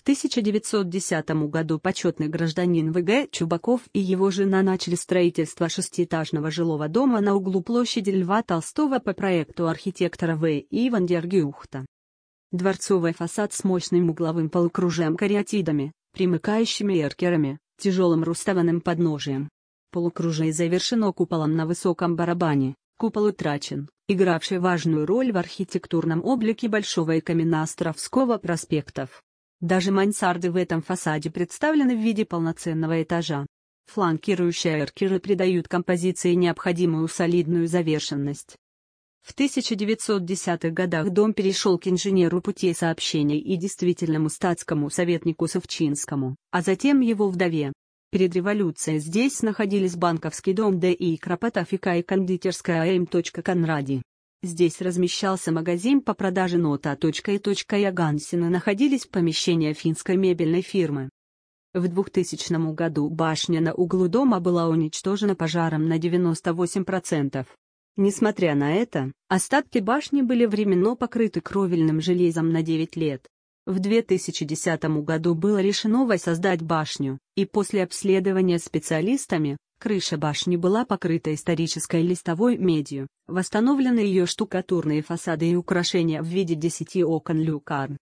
1910 году почетный гражданин В.Г. Чубаков и его жена начали строительство шестиэтажного жилого дома на углу площади Льва Толстого по проекту архитектора В.И. ван дер Гюхта. Дворцовый фасад с мощным угловым полукружием кариатидами, примыкающими эркерами, тяжелым рустованным подножием. Полукружие завершено куполом на высоком барабане. Купол утрачен, игравший важную роль в архитектурном облике Большого и Каменноостровского проспектов. Даже мансарды в этом фасаде представлены в виде полноценного этажа. Фланкирующие эркеры придают композиции необходимую солидную завершенность. В 1910-х годах дом перешел к инженеру путей сообщений и действительному статскому советнику Савчинскому, а затем его вдове. Перед революцией здесь находились банковский дом Д.И. Кропотовика и кондитерская А.М. Конради. Здесь размещался магазин по продаже нота. И. Ягансена, находились помещения финской мебельной фирмы. В 2000 году башня на углу дома была уничтожена пожаром на 98%. Несмотря на это, остатки башни были временно покрыты кровельным железом на 9 лет. В 2010 году было решено воссоздать башню, и после обследования специалистами, крыша башни была покрыта исторической листовой медью, восстановлены ее штукатурные фасады и украшения в виде 10 окон люкарн.